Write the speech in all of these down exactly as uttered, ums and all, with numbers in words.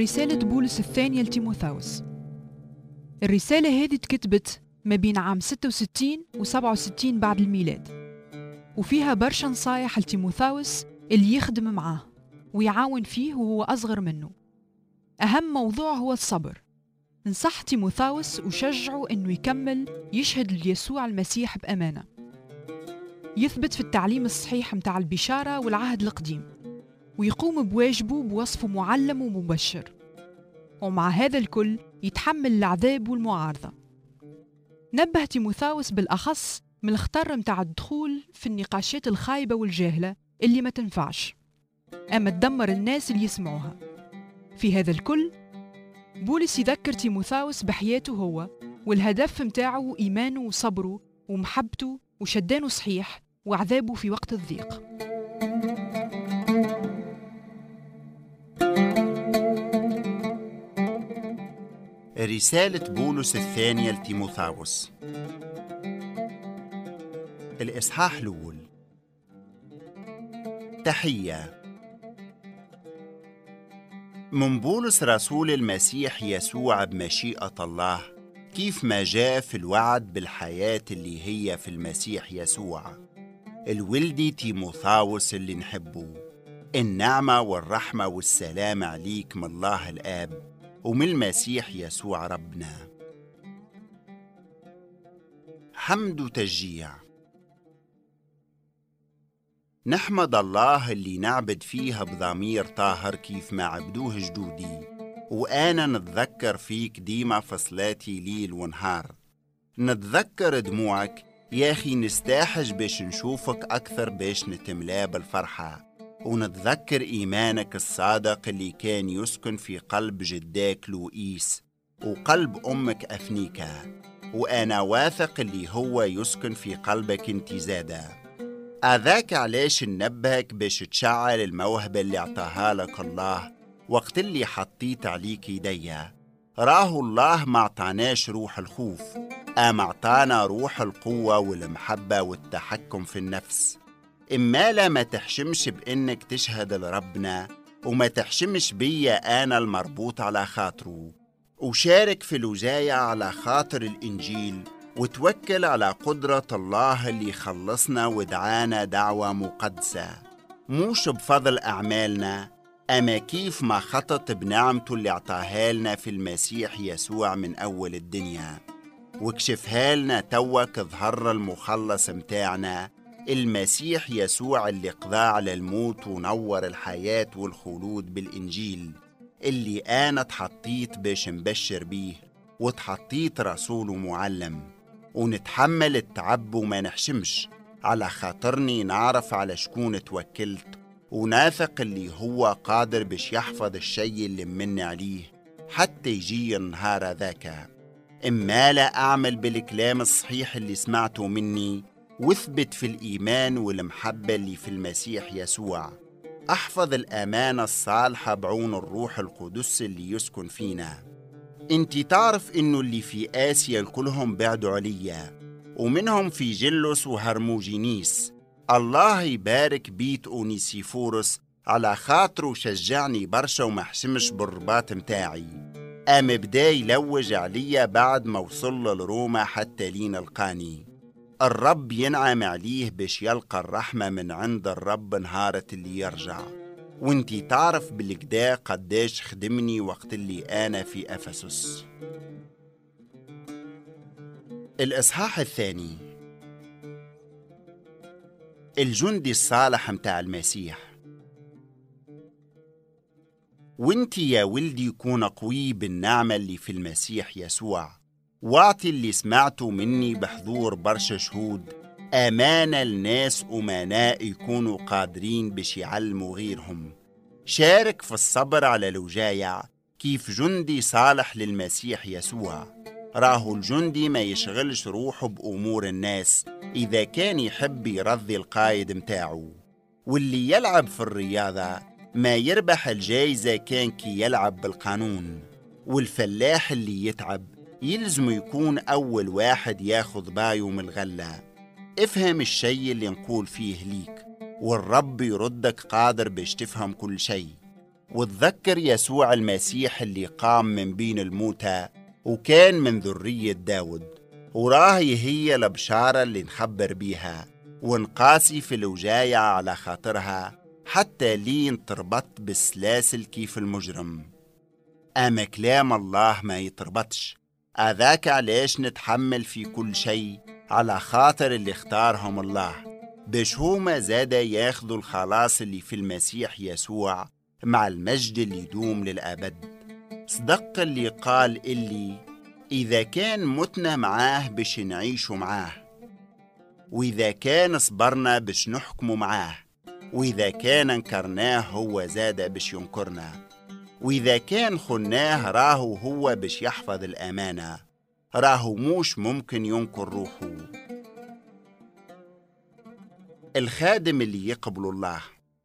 رسالة بولس الثانية لتيموثاوس. الرسالة هذه اتكتبت ما بين عام ستة وستين و سبعة وستين بعد الميلاد، وفيها برشا نصايح لتيموثاوس اللي يخدم معاه ويعاون فيه وهو أصغر منه. أهم موضوع هو الصبر. نصح تيموثاوس وشجعه أنه يكمل يشهد ليسوع المسيح بأمانة، يثبت في التعليم الصحيح متاع البشارة والعهد القديم، ويقوم بواجبه بوصفه معلم ومبشر، ومع هذا الكل يتحمل العذاب والمعارضة. نبه تيموثاوس بالأخص من الخطر متاع الدخول في النقاشات الخايبة والجاهلة اللي ما تنفعش، أما تدمر الناس اللي يسمعوها. في هذا الكل بولس يذكر تيموثاوس بحياته هو، والهدف متاعه إيمانه وصبره ومحبته وشدانه صحيح وعذابه في وقت الضيق. رسالة بولس الثانية لتيموثاوس، الإصحاح الأول. تحية من بولس رسول المسيح يسوع بمشيئة الله، كيف ما جاء في الوعد بالحياة اللي هي في المسيح يسوع، الولدي تيموثاوس اللي نحبه. النعمة والرحمة والسلام عليك من الله الآب ومن المسيح يسوع ربنا. حمد وتشجيع. نحمد الله اللي نعبد فيها بضمير طاهر كيف ما عبدوه جدودي، وأنا نتذكر فيك ديما في صلاتي ليل ونهار. نتذكر دموعك يا أخي، نستاحج باش نشوفك أكثر باش نتملا بالفرحة، ونتذكر إيمانك الصادق اللي كان يسكن في قلب جداك لوئيس وقلب أمك أفنيكا، وأنا واثق اللي هو يسكن في قلبك انت زادة. أذاك علاش ننبهك باش تشعل الموهبة اللي اعطاها لك الله وقت اللي حطيت عليك يديا. راه الله ما اعطاناش روح الخوف، أما اعطانا روح القوة والمحبة والتحكم في النفس. إما لا ما تحشمش بإنك تشهد لربنا، وما تحشمش بيا أنا المربوط على خاطره، وشارك في الوجاية على خاطر الإنجيل، وتوكل على قدرة الله اللي خلصنا ودعانا دعوة مقدسة، موش بفضل أعمالنا، أما كيف ما خطط بنعمته اللي اعطاها لنا في المسيح يسوع من أول الدنيا، وكشفها لنا توك ظهر المخلص متاعنا المسيح يسوع اللي قضى على الموت ونور الحياة والخلود بالإنجيل، اللي أنا تحطيت باش نبشر بيه، وتحطيت رسول ومعلم، ونتحمل التعب وما نحشمش، على خاطرني نعرف على شكون توكلت، وناثق اللي هو قادر باش يحفظ الشيء اللي مني عليه حتى يجي النهار ذاك. إما لا أعمل بالكلام الصحيح اللي سمعته مني، واثبت في الإيمان والمحبة اللي في المسيح يسوع، أحفظ الأمانة الصالحة بعون الروح القدس اللي يسكن فينا. انتي تعرف إنه اللي في آسيا كلهم بعدوا عليا، ومنهم في جلس وهرموجينيس. الله يبارك بيت أونيسيفورس على خاطره شجعني برشا وما حشمش بالرباط متاعي، أما بدا يلوج عليا بعد ما وصل لروما حتى لين القاني. الرب ينعم عليه باش يلقى الرحمة من عند الرب نهارة اللي يرجع. وانتي تعرف بالكدا قداش خدمني وقت اللي أنا في أفسس. الإصحاح الثاني. الجندي الصالح متاع المسيح. وانتي يا ولدي كون قوي بالنعمة اللي في المسيح يسوع، واعطي اللي سمعته مني بحضور برشا شهود أمانة لناس أمناء يكونوا قادرين باش يعلموا غيرهم. شارك في الصبر على الوجايع كيف جندي صالح للمسيح يسوع. راهو الجندي ما يشغلش روحه بأمور الناس إذا كان يحب يرضي القائد متاعه، واللي يلعب في الرياضة ما يربح الجايزة كان كي يلعب بالقانون، والفلاح اللي يتعب يلزم يكون أول واحد ياخذ بايو من الغلة. افهم الشيء اللي نقول فيه ليك، والرب يردك قادر باش تفهم كل شيء. وتذكر يسوع المسيح اللي قام من بين الموتى وكان من ذرية داود، وراهي هي البشارة اللي نخبر بيها ونقاسي في الوجايع على خاطرها حتى لين تربط بالسلاسل كيف المجرم. أما كلام الله ما يتربطش، أذاك علاش نتحمل في كل شيء على خاطر اللي اختارهم الله، باش هما زادا ياخذوا الخلاص اللي في المسيح يسوع مع المجد اللي يدوم للأبد. صدق اللي قال اللي إذا كان متنا معاه باش نعيشوا معاه، وإذا كان صبرنا باش نحكموا معاه، وإذا كان انكرناه هو زادا باش ينكرنا، وإذا كان خناه راهو هو باش يحفظ الأمانة، راهو موش ممكن ينكر روحه. الخادم اللي يقبل الله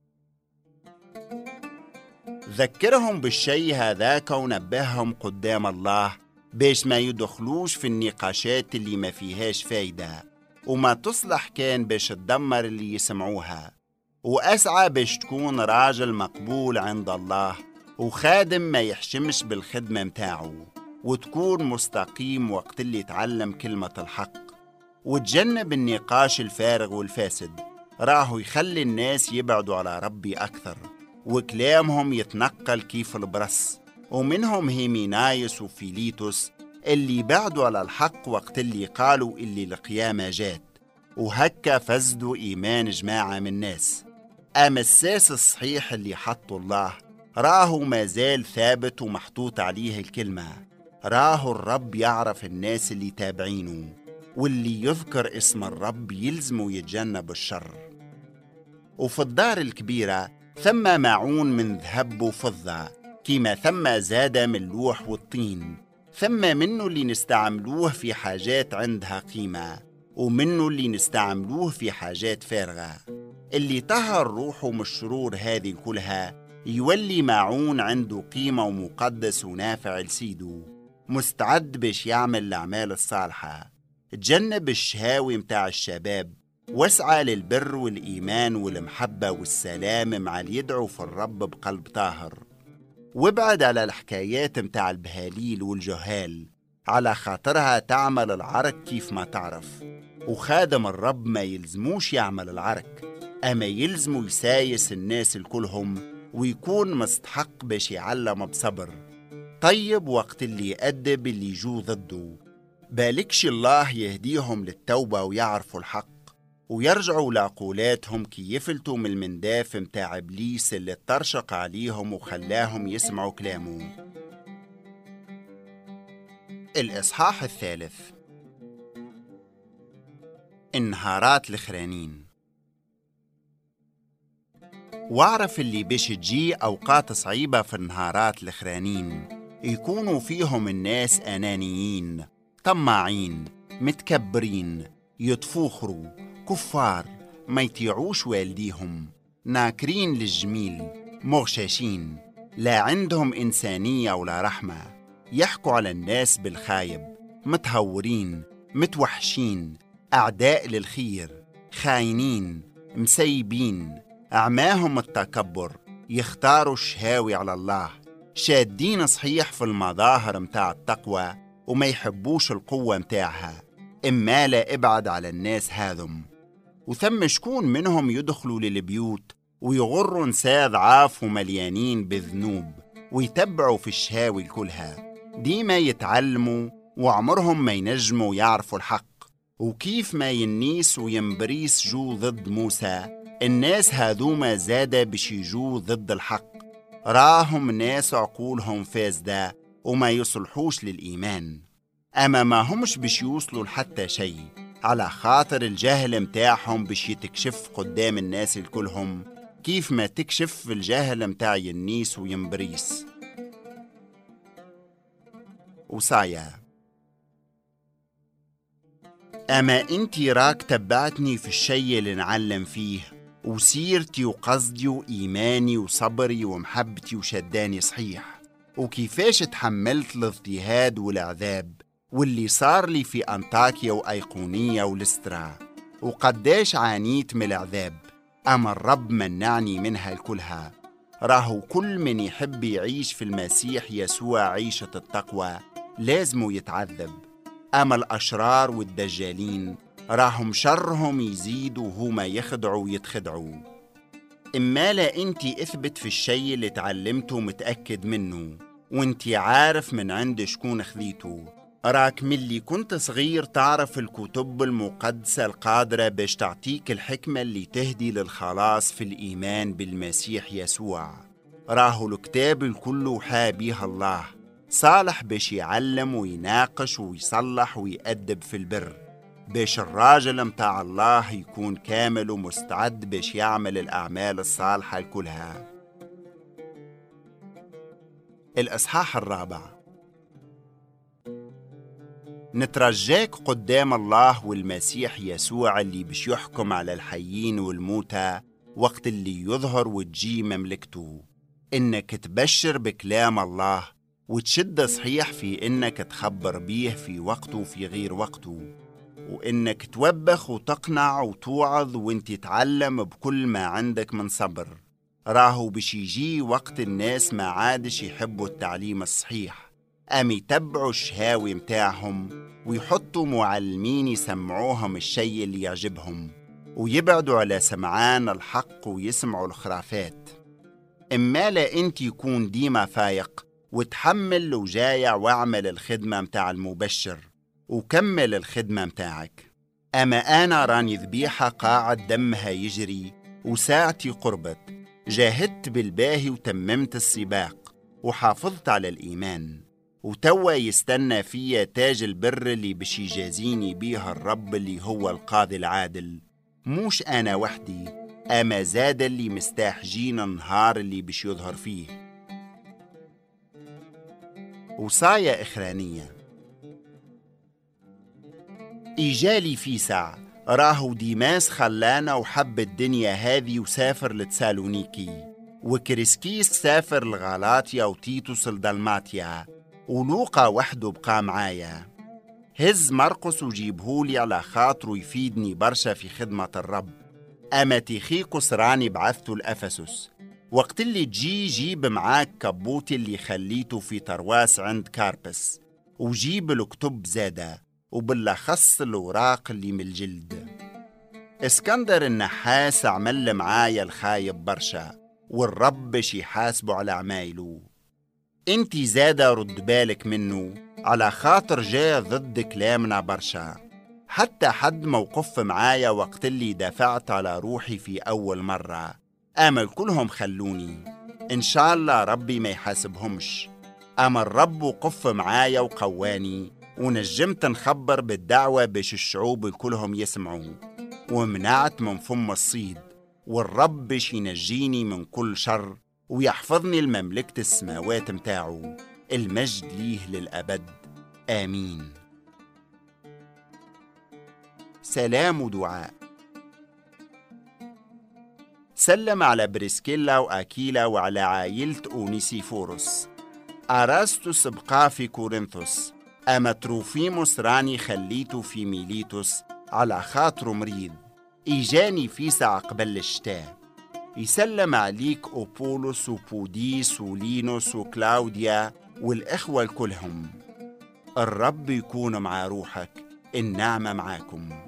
ذكرهم بالشي هذاك ونبههم قدام الله باش ما يدخلوش في النقاشات اللي ما فيهاش فايدة وما تصلح كان باش تدمر اللي يسمعوها، وأسعى باش تكون راجل مقبول عند الله وخادم ما يحشمش بالخدمة متاعه، وتكون مستقيم وقت اللي تعلم كلمة الحق، وتجنب النقاش الفارغ والفاسد، راهو يخلي الناس يبعدوا على ربي أكثر وكلامهم يتنقل كيف البرص. ومنهم هيمينايس وفيليتوس اللي بعدوا على الحق وقت اللي قالوا اللي القيامة جات، وهكا فزدوا إيمان جماعة من الناس. أما الساس الصحيح اللي حطوا الله راهو ما زال ثابت ومحطوط عليه الكلمة، راهو الرب يعرف الناس اللي تابعينه، واللي يذكر اسم الرب يلزم ويتجنب الشر. وفي الدار الكبيرة ثم معون من ذهب وفضة، كما ثم زاد من لوح والطين، ثم منه اللي نستعملوه في حاجات عندها قيمة، ومنه اللي نستعملوه في حاجات فارغة. اللي طهر روحه من الشرور هذه كلها يولي معون عنده قيمة ومقدس ونافع لسيده، مستعد باش يعمل الأعمال الصالحة. تجنب الشهاوي متاع الشباب، واسعى للبر والإيمان والمحبة والسلام مع اللي يدعو في الرب بقلب طاهر، وابعد على الحكايات متاع البهاليل والجهال، على خاطرها تعمل العرك كيف ما تعرف. وخادم الرب ما يلزموش يعمل العرك، أما يلزمو يسايس الناس الكلهم ويكون مستحق باش يعلم بصبر. طيب وقت اللي يأدب اللي يجو ضده، بالكش الله يهديهم للتوبة ويعرفوا الحق ويرجعوا لعقولاتهم كي يفلتوا من المنداف متاع إبليس اللي ترشق عليهم وخلاهم يسمعوا كلامه. الإصحاح الثالث. النهارات الأخرانين. واعرف اللي باش تجي أوقات صعيبة في النهارات الأخرانين يكونوا فيهم الناس أنانيين، طماعين، متكبرين، يتفوخروا، كفار، ما يطيعوش والديهم، ناكرين للجميل، مغشاشين، لا عندهم إنسانية ولا رحمة، يحكوا على الناس بالخايب، متهورين، متوحشين، أعداء للخير، خاينين، مسيبين، أعماهم التكبر، يختاروا الشهاوي على الله، شادين صحيح في المظاهر متاع التقوى وما يحبوش القوة متاعها. إما لا ابعد على الناس هاذم. وثم شكون منهم يدخلوا للبيوت ويغروا نساء ضعاف ومليانين بالذنوب ويتبعوا في الشهاوي كلها، ديما يتعلموا وعمرهم ما ينجموا يعرفوا الحق. وكيف ما ينيس وينبريس جو ضد موسى، الناس هذوما زادة باش يجوا ضد الحق، راهم ناس عقولهم فاسدة وما يصلحوش للإيمان. أما ما همش باش يوصلوا لحتى شيء، على خاطر الجهل متاعهم باش يتكشف قدام الناس الكلهم، كيف ما تكشف الجهل متاع ينيس وينبريس. وصايا. أما انتي راك تبعتني في الشي اللي نعلم فيه، وسيرتي وقصدي وإيماني وصبري ومحبتي وشداني صحيح، وكيفاش تحملت الاضطهاد والعذاب واللي صار لي في أنطاكيا وأيقونية ولسترا، وقداش عانيت من العذاب، أما الرب منعني منها الكلها. راهو كل من يحب يعيش في المسيح يسوع عيشة التقوى لازمه يتعذب. أما الأشرار والدجالين راهم شرهم يزيد وهما يخدعوا ويتخدعوا. إما لا أنتي اثبت في الشيء اللي تعلمته متأكد منه وانتي عارف من عند شكون خذيته. راك ملي كنت صغير تعرف الكتب المقدسة القادرة باش تعطيك الحكمة اللي تهدي للخلاص في الإيمان بالمسيح يسوع. راهو الكتاب الكل وحا بيها الله صالح باش يعلم ويناقش ويصلح ويأدب في البر، باش الراجل متاع الله يكون كامل ومستعد باش يعمل الأعمال الصالحة كلها. الإصحاح الرابع. نترجاك قدام الله والمسيح يسوع اللي بش يحكم على الحيين والموتى وقت اللي يظهر وتجي مملكته، إنك تبشر بكلام الله وتشد صحيح في إنك تخبر بيه في وقته وفي غير وقته، وإنك توبخ وتقنع وتوعظ وانت تتعلم بكل ما عندك من صبر. راهو بش يجي وقت الناس ما عادش يحبوا التعليم الصحيح، أم يتبعوا الشهاوي متاعهم ويحطوا معلمين يسمعوهم الشيء اللي يعجبهم ويبعدوا على سمعان الحق ويسمعوا الخرافات. إما لا أنت يكون ديما فايق وتحمل وجايع واعمل الخدمة متاع المبشر وكمل الخدمة متاعك. أما أنا راني ذبيحة قاعد دمها يجري وساعتي قربت، جاهدت بالباهي وتممت السباق وحافظت على الإيمان، وتوا يستنى فيا تاج البر اللي بش يجازيني بيها الرب اللي هو القاضي العادل، موش أنا وحدي أما زاد اللي مستحجين النهار اللي بش يظهر فيه. وصايا إخرانية. إيجالي فيسع راهو ديماس خلانا وحب الدنيا هذه وسافر لتسالونيكي، وكريسكيس سافر لغالاطيا وتيتوس لدلماتيا، ولوقا وحده بقى معايا. هز مرقس وجيبهولي على خاطره يفيدني برشا في خدمة الرب. أما تيخيكوس راني بعثته لأفسس، وقت اللي تجي جيب معاك كبوتي اللي خليته في ترواس عند كاربس، وجيب الكتب زادة وبالأخص الوراق اللي من الجلد. اسكندر النحاس عمل معايا الخايب برشا، والرب باش يحاسبه على عمايله. انتي زادة رد بالك منه على خاطر جاء ضد كلامنا برشا، حتى حد موقف معايا وقت اللي دافعت على روحي في أول مرة. أمل كلهم خلوني، إن شاء الله ربي ما يحاسبهمش. أما الرب وقف معايا وقواني، ونجمت نخبر بالدعوة باش الشعوب كلهم يسمعوا، ومنعت من فم الصيد، والرب باش ينجيني من كل شر ويحفظني المملكة السماوات متاعه. المجد ليه للأبد، آمين. سلام ودعاء. سلم على بريسكيلا وأكيلا وعلى عائلة أونيسيفوروس. أراستوس بقى في كورنثوس، أما تروفيموس راني خليته في ميليتوس على خاطره مريض، إيجاني فيسع قبل الشتاء. يسلم عليك أوبولوس وبوديس ولينوس وكلاوديا والإخوة كلهم. الرب يكون مع روحك، النعمة معاكم.